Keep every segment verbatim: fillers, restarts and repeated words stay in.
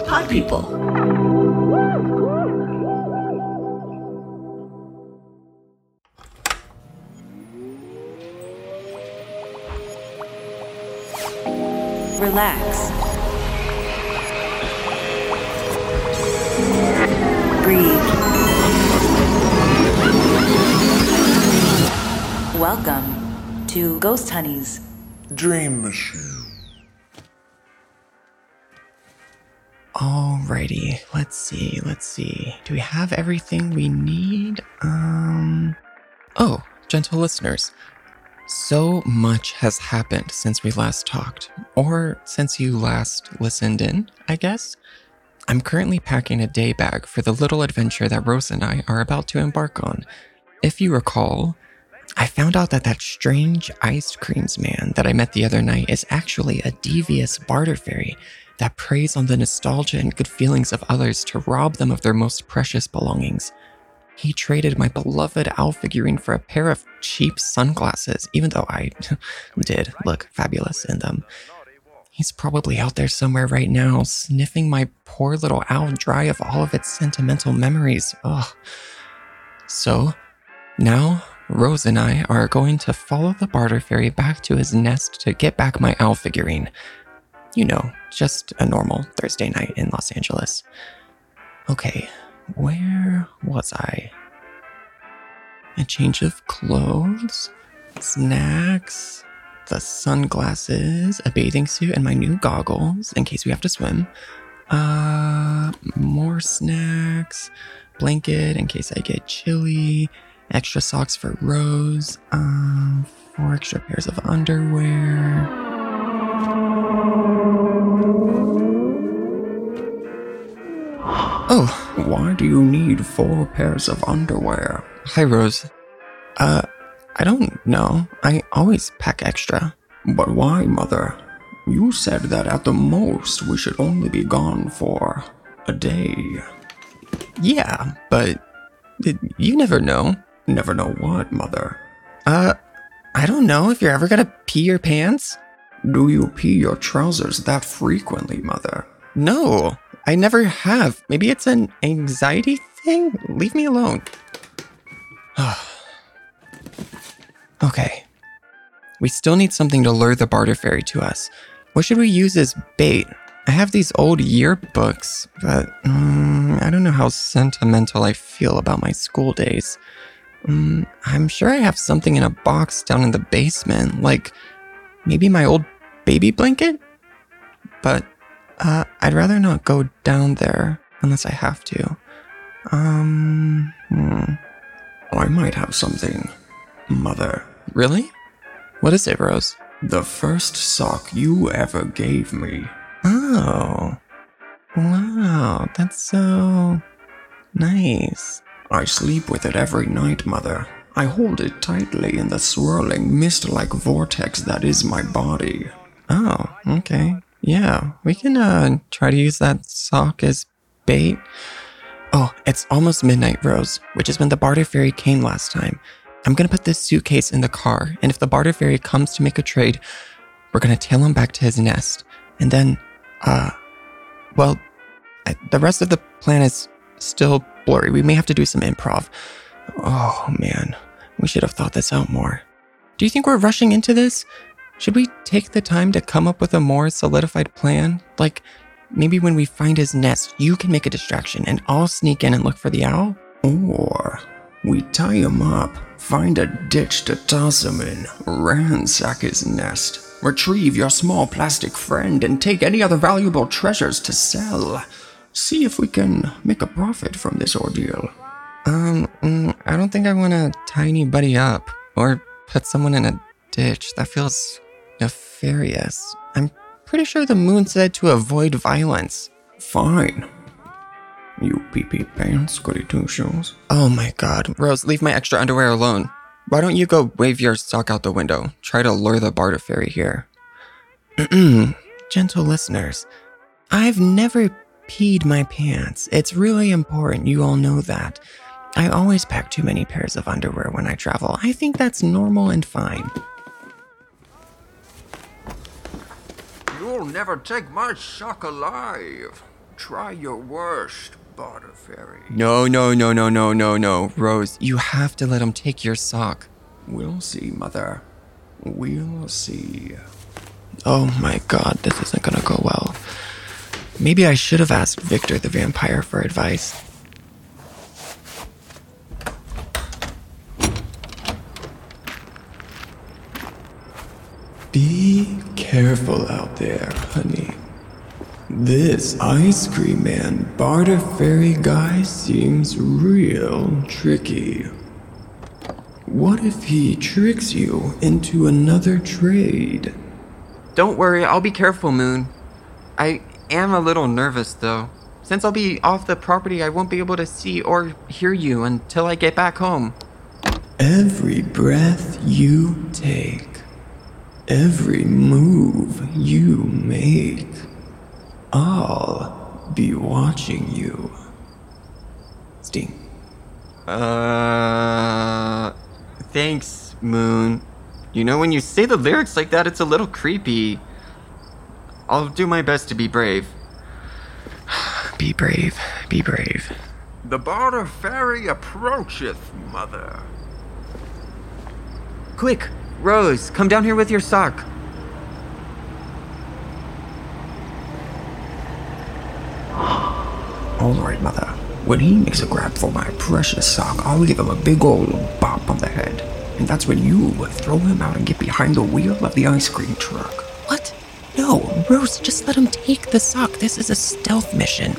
Pod People. Relax. Breathe. Welcome to Ghost Honey's Dream Machine. Alrighty, let's see, let's see. Do we have everything we need? Um. Oh, gentle listeners. So much has happened since we last talked, or since you last listened in, I guess. I'm currently packing a day bag for the little adventure that Rose and I are about to embark on. If you recall, I found out that that strange ice creams man that I met the other night is actually a devious barter fairy that preys on the nostalgia and good feelings of others to rob them of their most precious belongings. He traded my beloved owl figurine for a pair of cheap sunglasses, even though I did look fabulous in them. He's probably out there somewhere right now, sniffing my poor little owl dry of all of its sentimental memories. Ugh. So, now, Rose and I are going to follow the barter fairy back to his nest to get back my owl figurine. You know, just a normal Thursday night in Los Angeles. Okay, where was I? A change of clothes, snacks, the sunglasses, a bathing suit, and my new goggles in case we have to swim. Uh, more snacks, blanket in case I get chilly, extra socks for Rose, um, four extra pairs of underwear. Oh, Why do you need four pairs of underwear? hi Rose. Uh, I don't know. I always pack extra. But why, Mother? You said that at the most we should only be gone for a day. Yeah, but it, you never know. Never know what, Mother? Uh, I don't know if you're ever gonna pee your pants. Do you pee your trousers that frequently, Mother? No, I never have. Maybe it's an anxiety thing? Leave me alone. Okay. We still need something to lure the barter fairy to us. What should we use as bait? I have these old yearbooks, but um, I don't know how sentimental I feel about my school days. Um, I'm sure I have something in a box down in the basement, like maybe my old baby blanket? But uh, I'd rather not go down there unless I have to. Um, hmm. I might have something, Mother. Really? What is it, Rose? The first sock you ever gave me. Oh. Wow, that's so nice. I sleep with it every night, Mother. I hold it tightly in the swirling mist-like vortex that is my body. Oh, okay. Yeah, we can uh try to use that sock as bait. Oh, it's almost midnight, Rose, which is when the barter fairy came last time. I'm gonna put this suitcase in the car, and if the barter fairy comes to make a trade, we're gonna tail him back to his nest. And then, uh, well, I, the rest of the plan is still blurry. We may have to do some improv. Oh, man. We should have thought this out more. Do you think we're rushing into this? Should we take the time to come up with a more solidified plan? Like, maybe when we find his nest, you can make a distraction and I'll sneak in and look for the owl? Or we tie him up, find a ditch to toss him in, ransack his nest, retrieve your small plastic friend, and take any other valuable treasures to sell. See if we can make a profit from this ordeal. Um, mm, I don't think I want to tie anybody up or put someone in a ditch. That feels nefarious. I'm pretty sure the moon said to avoid violence. Fine. You pee-pee pants, goody two-shoes. Oh my god. Rose, leave my extra underwear alone. Why don't you go wave your sock out the window? Try to lure the barter fairy here. Gentle listeners, I've never peed my pants. It's really important, you all know that. I always pack too many pairs of underwear when I travel. I think that's normal and fine. You'll never take my sock alive. Try your worst, Barter Fairy. No, no, no, no, no, no, no. Rose, you have to let him take your sock. We'll see, Mother. We'll see. Oh my god, this isn't gonna go well. Maybe I should have asked Victor the vampire for advice. Be careful out there, honey. This ice cream man Barter Fairy guy seems real tricky. What if he tricks you into another trade? Don't worry, I'll be careful, Moon. I am a little nervous, though. Since I'll be off the property, I won't be able to see or hear you until I get back home. Every breath you take, every move you make, I'll be watching you. Sting. Uh... Thanks, Moon. You know, when you say the lyrics like that, it's a little creepy. I'll do my best to be brave. Be brave. Be brave. The Barter Fairy approacheth, Mother. Quick, Rose, come down here with your sock. All right, Mother. When he makes a grab for my precious sock, I'll give him a big old bop on the head. And that's when you throw him out and get behind the wheel of the ice cream truck. What? No, Rose, just let him take the sock. This is a stealth mission.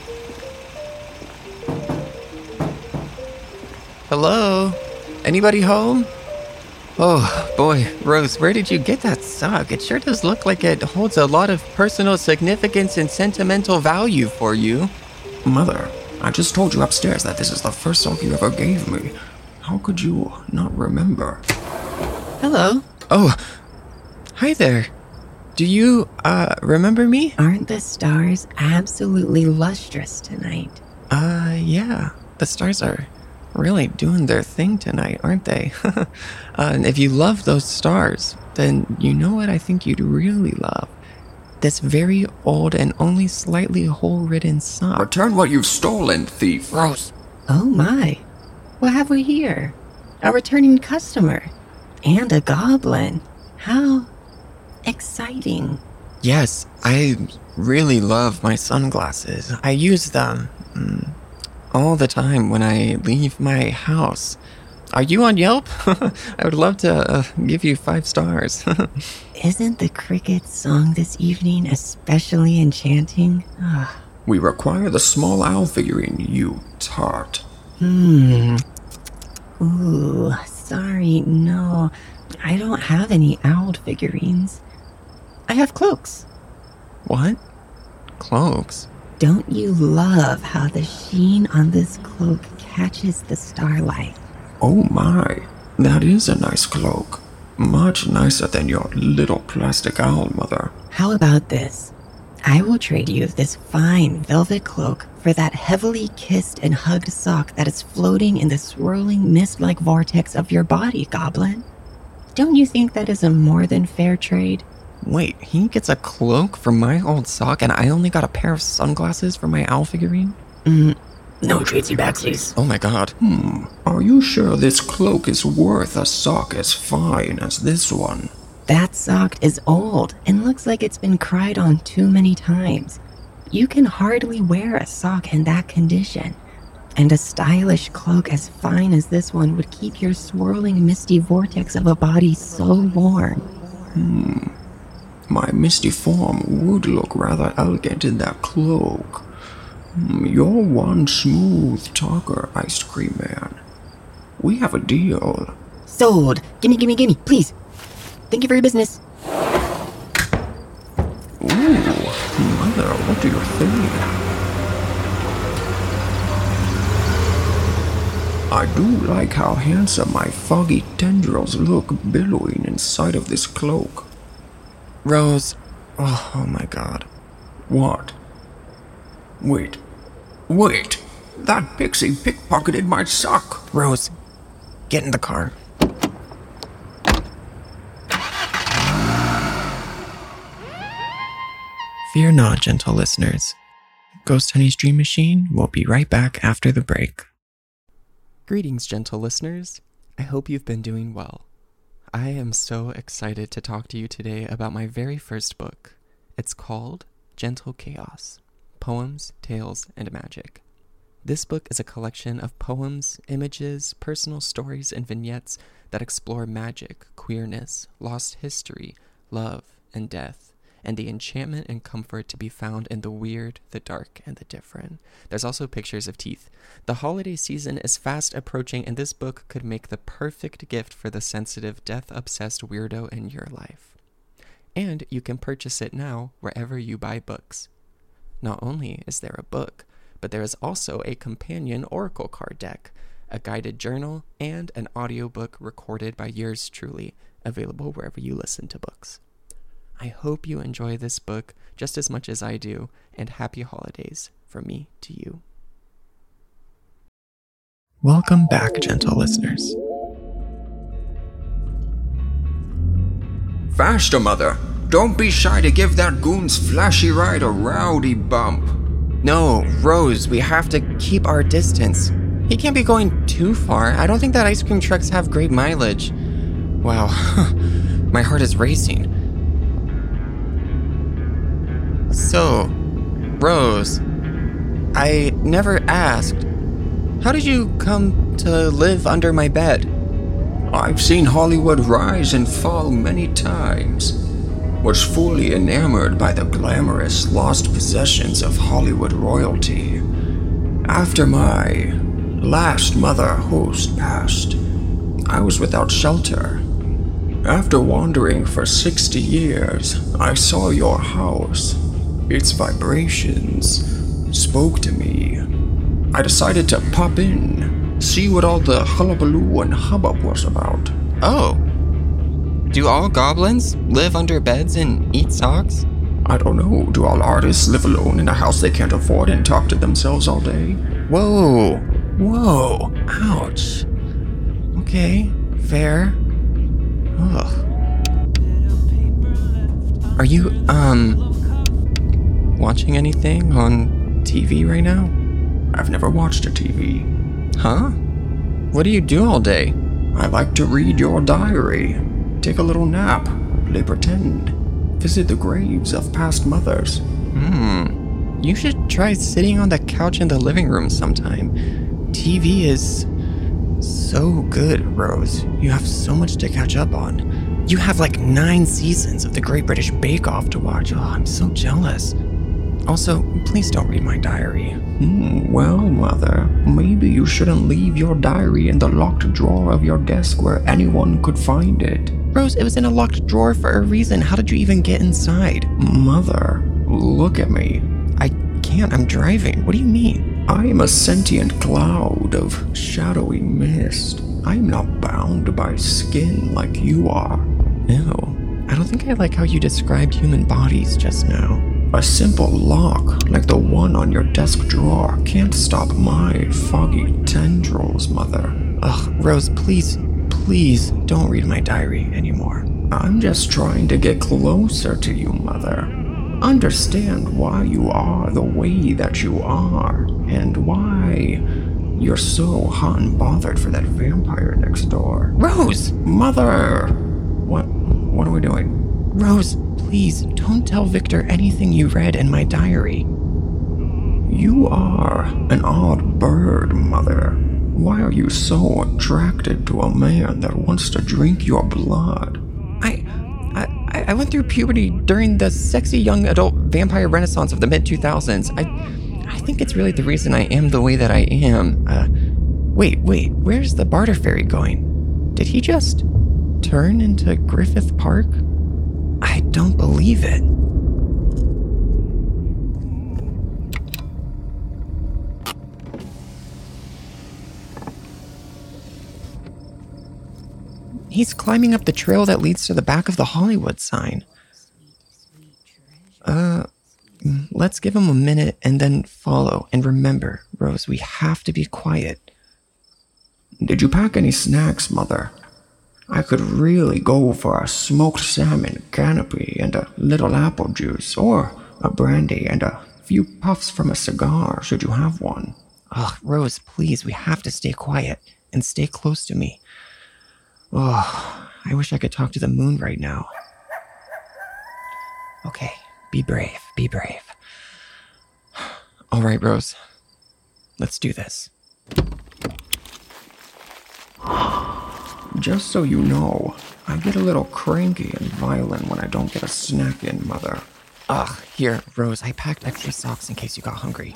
Hello? Anybody home? Oh, boy, Rose, where did you get that sock? It sure does look like it holds a lot of personal significance and sentimental value for you. Mother, I just told you upstairs that this is the first sock you ever gave me. How could you not remember? Hello. Oh, hi there. Do you, uh, remember me? Aren't the stars absolutely lustrous tonight? Uh, yeah. The stars are really doing their thing tonight, aren't they? uh, and if you love those stars, then you know what I think you'd really love. This very old and only slightly hole-ridden sock. Return what you've stolen, thief. Rose. Oh my. What have we here? A returning customer. And a goblin. How exciting. Yes, I really love my sunglasses. I use them mm, all the time when I leave my house. Are you on Yelp? I would love to uh, give you five stars. Isn't the cricket's song this evening especially enchanting? Ah. We require the small owl figurine, you tart. Hmm. Ooh, sorry, no. I don't have any owl figurines. I have cloaks. What? Cloaks? Don't you love how the sheen on this cloak catches the starlight? Oh my, that is a nice cloak. Much nicer than your little plastic owl, Mother. How about this? I will trade you this fine velvet cloak for that heavily kissed and hugged sock that is floating in the swirling mist-like vortex of your body, Goblin. Don't you think that is a more than fair trade? Wait, he gets a cloak for my old sock and I only got a pair of sunglasses for my owl figurine? Mm, no tradesy backsies. Oh my god. Hmm, are you sure this cloak is worth a sock as fine as this one? That sock is old and looks like it's been cried on too many times. You can hardly wear a sock in that condition. And a stylish cloak as fine as this one would keep your swirling misty vortex of a body so warm. Hmm. My misty form would look rather elegant in that cloak. Hmm, you're one smooth talker, ice cream man. We have a deal. Sold. Gimme, gimme, gimme, please. Thank you for your business. Ooh, Mother, what do you think? I do like how handsome my foggy tendrils look billowing inside of this cloak. Rose. Oh, oh my god. What? Wait. Wait. That pixie pickpocketed my sock. Rose, get in the car. Fear not, gentle listeners. Ghost Honey's Dream Machine. We'll be right back after the break. Greetings, gentle listeners. I hope you've been doing well. I am so excited to talk to you today about my very first book. It's called Gentle Chaos: Poems, Tales, and Magic. This book is a collection of poems, images, personal stories, and vignettes that explore magic, queerness, lost history, love, and death, and the enchantment and comfort to be found in the weird, the dark, and the different. There's also pictures of teeth. The holiday season is fast approaching, and this book could make the perfect gift for the sensitive, death-obsessed weirdo in your life. And you can purchase it now wherever you buy books. Not only is there a book, but there is also a companion oracle card deck, a guided journal, and an audiobook recorded by yours truly, available wherever you listen to books. I hope you enjoy this book just as much as I do, and happy holidays from me to you. Welcome back, gentle listeners. Faster, Mother! Don't be shy to give that goon's flashy ride a rowdy bump. No, Rose, we have to keep our distance. He can't be going too far. I don't think that ice cream trucks have great mileage. Wow, my heart is racing. So, Rose, I never asked, how did you come to live under my bed? I've seen Hollywood rise and fall many times. Was fully enamored by the glamorous lost possessions of Hollywood royalty. After my last mother host passed, I was without shelter. After wandering for sixty years, I saw your house. Its vibrations spoke to me. I decided to pop in, see what all the hullabaloo and hubbub was about. Oh. Do all goblins live under beds and eat socks? I don't know. Do all artists live alone in a house they can't afford and talk to themselves all day? Whoa. Whoa. Ouch. Okay. Fair. Ugh. Are you, um... watching anything on T V right now? I've never watched a T V. Huh? What do you do all day? I like to read your diary, take a little nap, play pretend, visit the graves of past mothers. Hmm. You should try sitting on the couch in the living room sometime. T V is so good, Rose. You have so much to catch up on. You have like nine seasons of the Great British Bake Off to watch. Oh, I'm so jealous. Also, please don't read my diary. Hmm, well, Mother, maybe you shouldn't leave your diary in the locked drawer of your desk where anyone could find it. Rose, it was in a locked drawer for a reason. How did you even get inside? Mother, look at me. I can't, I'm driving. What do you mean? I am a sentient cloud of shadowy mist. I am not bound by skin like you are. Ew. I don't think I like how you described human bodies just now. A simple lock, like the one on your desk drawer, can't stop my foggy tendrils, Mother. Ugh, Rose, please, please don't read my diary anymore. I'm just trying to get closer to you, Mother. Understand why you are the way that you are, and why you're so hot and bothered for that vampire next door. Rose! Mother! What, what are we doing? Rose, please don't tell Victor anything you read in my diary. You are an odd bird, Mother. Why are you so attracted to a man that wants to drink your blood? I, I, I went through puberty during the sexy young adult vampire renaissance of the mid two thousands. I, I think it's really the reason I am the way that I am. Uh, wait, wait, where's the barter fairy going? Did he just turn into Griffith Park? I don't believe it. He's climbing up the trail that leads to the back of the Hollywood sign. Uh, let's give him a minute and then follow. And remember, Rose, we have to be quiet. Did you pack any snacks, Mother? I could really go for a smoked salmon canopy and a little apple juice, or a brandy and a few puffs from a cigar, should you have one. Ugh, Rose, please, we have to stay quiet and stay close to me. Oh, I wish I could talk to the moon right now. Okay, be brave, be brave. All right, Rose, let's do this. Just so you know, I get a little cranky and violent when I don't get a snack in, Mother. Ugh, here, Rose, I packed extra socks in case you got hungry.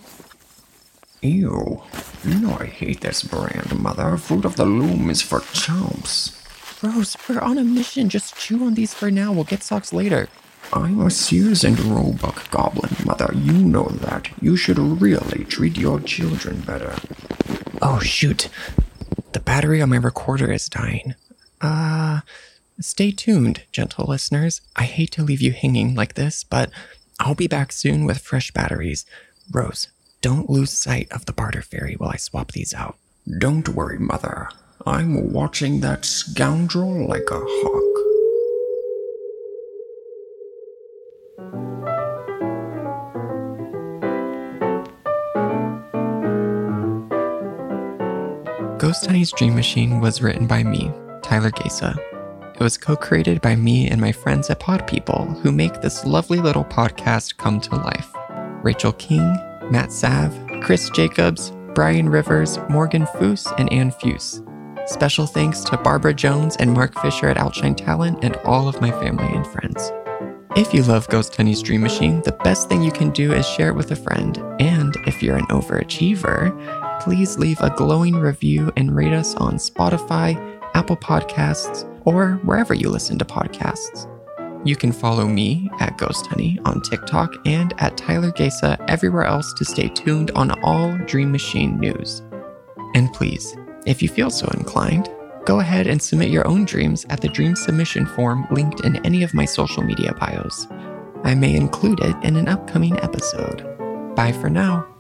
Ew. You know I hate this brand, Mother. Fruit of the Loom is for chumps. Rose, we're on a mission. Just chew on these for now. We'll get socks later. I'm a Sears and Roebuck goblin, Mother. You know that. You should really treat your children better. Oh, shoot. The battery on my recorder is dying. Uh, stay tuned, gentle listeners. I hate to leave you hanging like this, but I'll be back soon with fresh batteries. Rose, don't lose sight of the barter fairy while I swap these out. Don't worry, Mother. I'm watching that scoundrel like a hawk. Ghost Honey's Dream Machine was written by me, Tyler Gesa. It was co-created by me and my friends at Pod People, who make this lovely little podcast come to life. Rachel King, Matt Sav, Chris Jacobs, Brian Rivers, Morgan Foose, and Ann Fuse. Special thanks to Barbara Jones and Mark Fisher at Outshine Talent and all of my family and friends. If you love Ghost Honey's Dream Machine, the best thing you can do is share it with a friend. And if you're an overachiever, please leave a glowing review and rate us on Spotify, Apple Podcasts, or wherever you listen to podcasts. You can follow me at Ghost Honey on TikTok and at Tyler Gesa everywhere else to stay tuned on all Dream Machine news. And please, if you feel so inclined, go ahead and submit your own dreams at the dream submission form linked in any of my social media bios. I may include it in an upcoming episode. Bye for now.